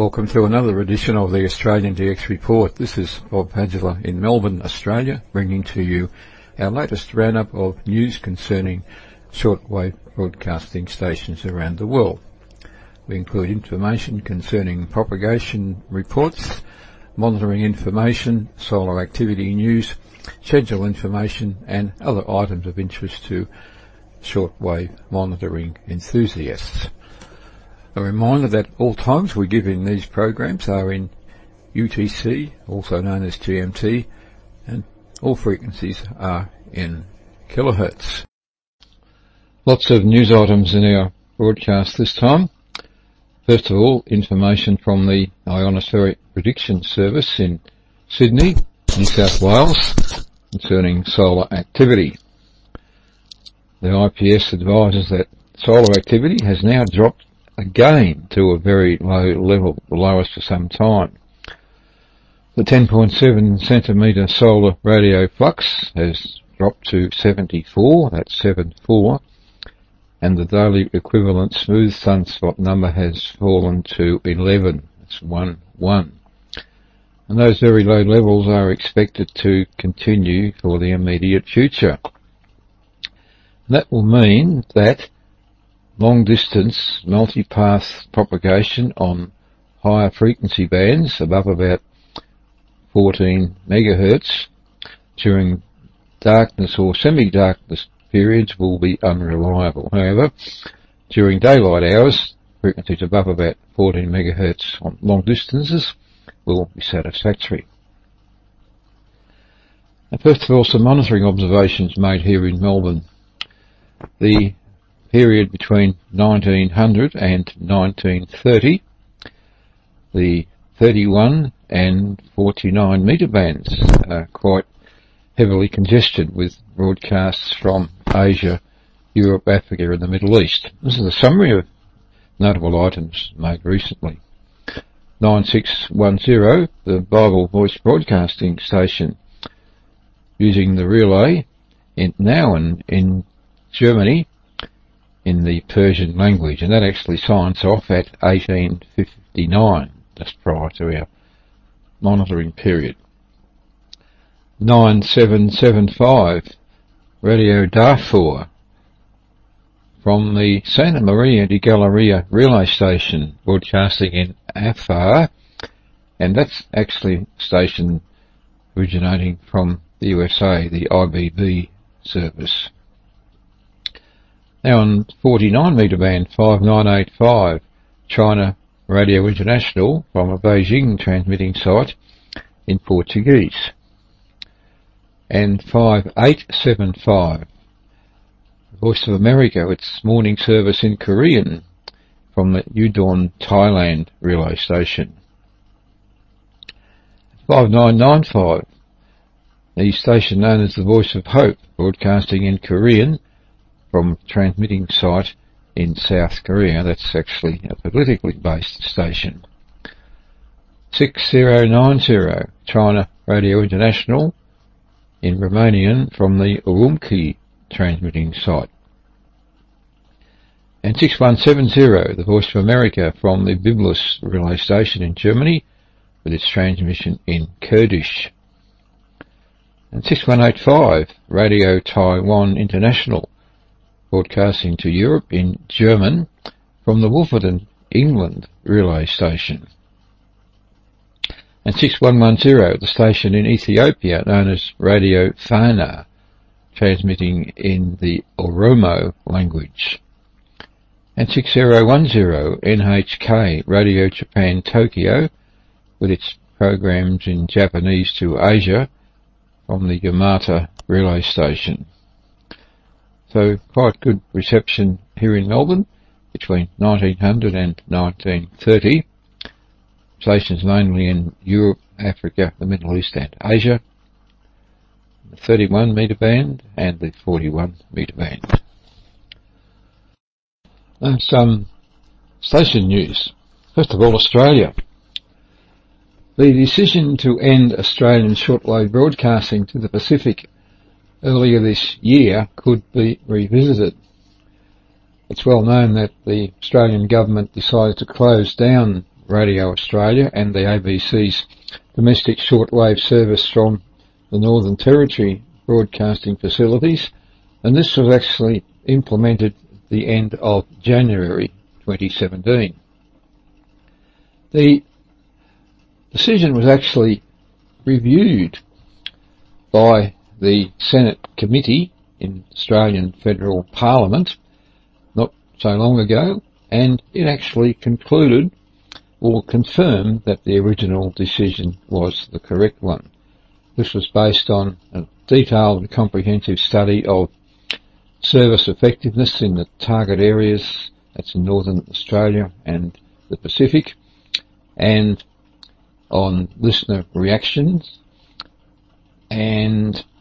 Welcome to another edition of the Australian DX Report. This is Bob Padula in Melbourne, Australia, bringing to you our latest roundup of news concerning shortwave broadcasting stations around the world. We include information concerning propagation reports, monitoring information, solar activity news, schedule information and other items of interest to shortwave monitoring enthusiasts. A reminder that all times we give in these programs are in UTC, also known as GMT, and all frequencies are in kilohertz. Lots of news items in our broadcast this time. First of all, information from the Ionospheric Prediction Service in Sydney, New South Wales, concerning solar activity. The IPS advises that solar activity has now dropped again to a very low level, the lowest for some time. The 10.7 centimetre solar radio flux has dropped to 74, that's 74, and the daily equivalent smooth sunspot number has fallen to 11, that's 11. And those very low levels are expected to continue for the immediate future. That will mean that long-distance multipath propagation on higher frequency bands above about 14 megahertz during darkness or semi-darkness periods will be unreliable. However, during daylight hours, frequencies above about 14 megahertz on long distances will be satisfactory. Now, first of all, some monitoring observations made here in Melbourne. The period between 1900 and 1930, the 31 and 49 metre bands are quite heavily congested with broadcasts from Asia, Europe, Africa and the Middle East. This is a summary of notable items made recently. 9610, the Bible Voice Broadcasting Station, using the relay now in Germany, in the Persian language, and that actually signs off at 1859, just prior to our monitoring period. 9775, Radio Darfur, from the Santa Maria di Galleria relay station, broadcasting in Afar, and that's actually a station originating from the USA, the IBB service. Now on 49 metre band 5985, China Radio International from a Beijing transmitting site in Portuguese. And 5875, Voice of America, its morning service in Korean from the Udon, Thailand relay station. 5995, the station known as the Voice of Hope, broadcasting in Korean from a transmitting site in South Korea. That's actually a politically based station. 6090, China Radio International in Romanian from the Urumqi transmitting site. And 6170, the Voice of America from the Biblis relay station in Germany with its transmission in Kurdish. And 6185, Radio Taiwan International, broadcasting to Europe in German from the Wolverton, England relay station. And 6110, the station in Ethiopia known as Radio Fana, transmitting in the Oromo language. And 6010, NHK Radio Japan Tokyo, with its programs in Japanese to Asia from the Yamata relay station. So quite good reception here in Melbourne between 1900 and 1930. Stations mainly in Europe, Africa, the Middle East and Asia. The 31 metre band and the 41 metre band. And some station news. First of all, Australia. The decision to end Australian shortwave broadcasting to the Pacific earlier this year could be revisited. It's well known that the Australian government decided to close down Radio Australia and the ABC's domestic shortwave service from the Northern Territory broadcasting facilities, and this was actually implemented at the end of January 2017. The decision was actually reviewed by the Senate Committee in Australian Federal Parliament not so long ago, and it actually concluded or confirmed that the original decision was the correct one. This was based on a detailed and comprehensive study of service effectiveness in the target areas, that's in Northern Australia and the Pacific, and on listener reactions, and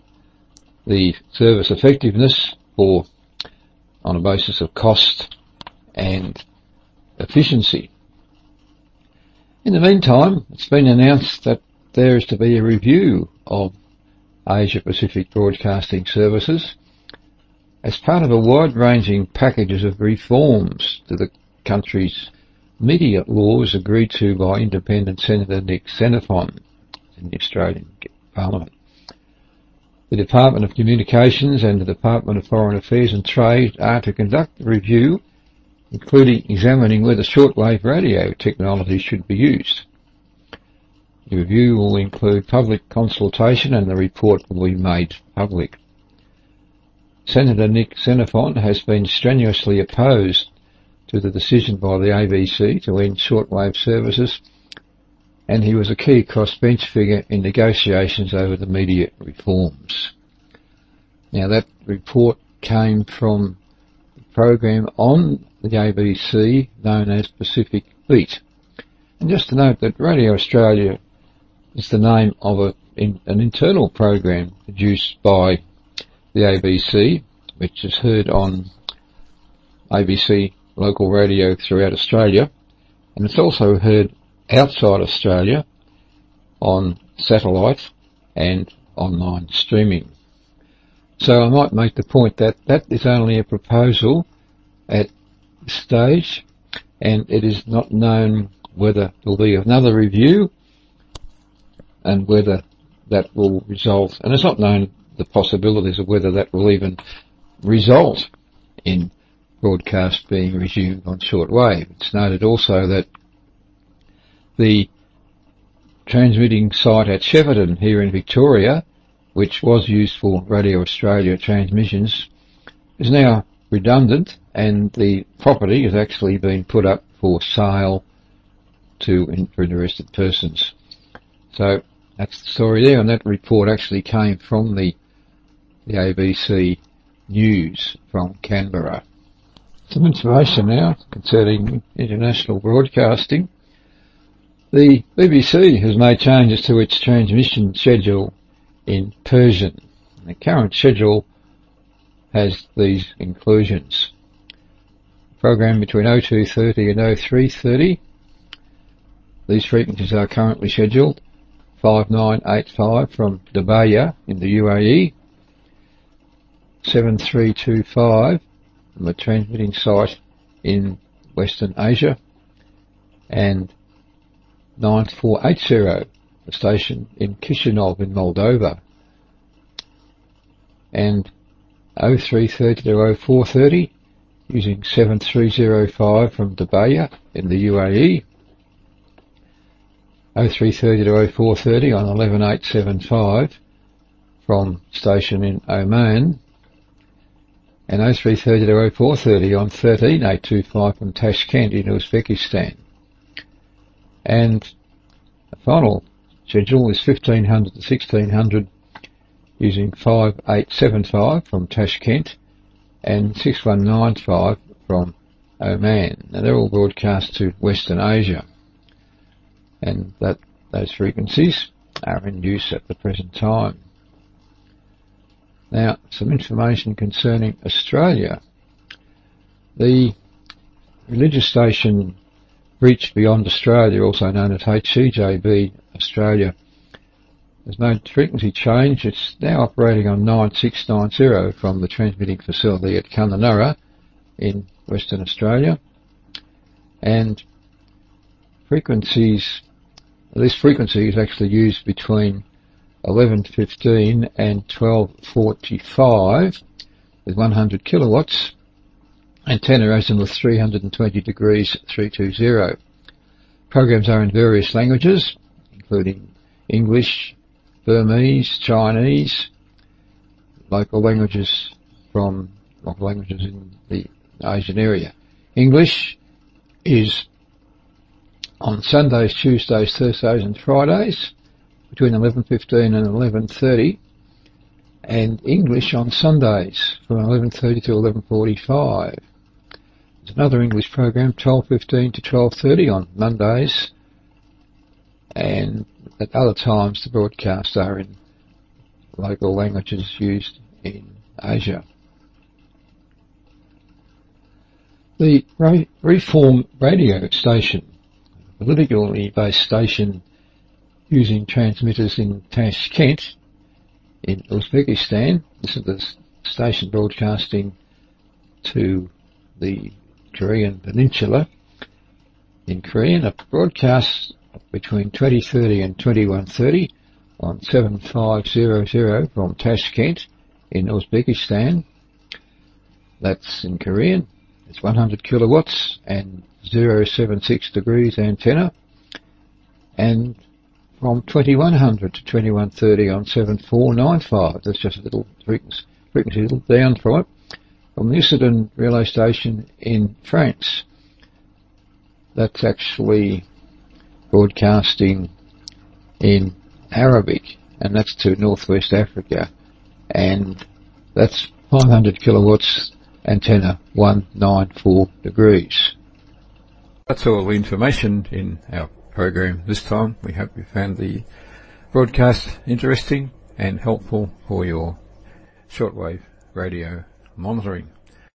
the service effectiveness on a basis of cost and efficiency. In the meantime, it's been announced that there is to be a review of Asia Pacific broadcasting services as part of a wide-ranging package of reforms to the country's media laws agreed to by Independent Senator Nick Xenophon in the Australian Parliament. The Department of Communications and the Department of Foreign Affairs and Trade are to conduct a review, including examining whether shortwave radio technology should be used. The review will include public consultation and the report will be made public. Senator Nick Xenophon has been strenuously opposed to the decision by the ABC to end shortwave services, and he was a key crossbench figure in negotiations over the media reforms. Now, that report came from the program on the ABC known as Pacific Beat. And just to note that Radio Australia is the name of an internal program produced by the ABC, which is heard on ABC local radio throughout Australia, and it's also heard outside Australia on satellite and online streaming. So I might make the point that that is only a proposal at this stage, and it is not known whether there will be another review and whether that will result, and it's not known the possibilities of whether that will even result in broadcast being resumed on shortwave. It's noted also that the transmitting site at Shepparton here in Victoria, which was used for Radio Australia transmissions, is now redundant, and the property has actually been put up for sale to interested persons. So that's the story there, and that report actually came from the ABC News from Canberra. Some information now concerning international broadcasting. The BBC has made changes to its transmission schedule in Persian. The current schedule has these inclusions. Program between 0230 and 0330. These frequencies are currently scheduled. 5985 from Dubai in the UAE. 7325 from a transmitting site in Western Asia, and 9480, a station in Chisinau in Moldova, and 0330 to 0430 using 7305 from Dubai in the UAE, 0330 to 0430 on 11875 from station in Oman, and 0330 to 0430 on 13825 from Tashkent in Uzbekistan. And the final schedule is 1500 to 1600 using 5875 from Tashkent and 6195 from Oman. Now they're all broadcast to Western Asia, and those frequencies are in use at the present time. Now, some information concerning Australia. The religious station Reach Beyond Australia, also known as HCJB Australia, has made frequency change. It's now operating on 9690 from the transmitting facility at Kununurra in Western Australia, and frequencies. This frequency is actually used between 11:15 and 12:45 with 100 kilowatts. Antenna azimuth 320 degrees 320. Programs are in various languages, including English, Burmese, Chinese, local languages in the Asian area. English is on Sundays, Tuesdays, Thursdays and Fridays between 11:15 and 11:30, and English on Sundays from 11:30 to 11:45. There's another English program, 12:15 to 12:30 on Mondays, and at other times the broadcasts are in local languages used in Asia. The Reform radio station, a politically based station using transmitters in Tashkent in Uzbekistan. This is the station broadcasting to the Korean Peninsula in Korean. It broadcasts between 20:30 and 21:30 on 7500 from Tashkent in Uzbekistan. That's in Korean. It's 100 kilowatts and 076 degrees antenna. And from 2100 to 2130 on 7495. That's just a little frequency a little down from it. From the Issoudun relay station in France. That's actually broadcasting in Arabic, and that's to Northwest Africa. And that's 500 kilowatts, antenna 194 degrees. That's all the information in our program this time. We hope you found the broadcast interesting and helpful for your shortwave radio monitoring.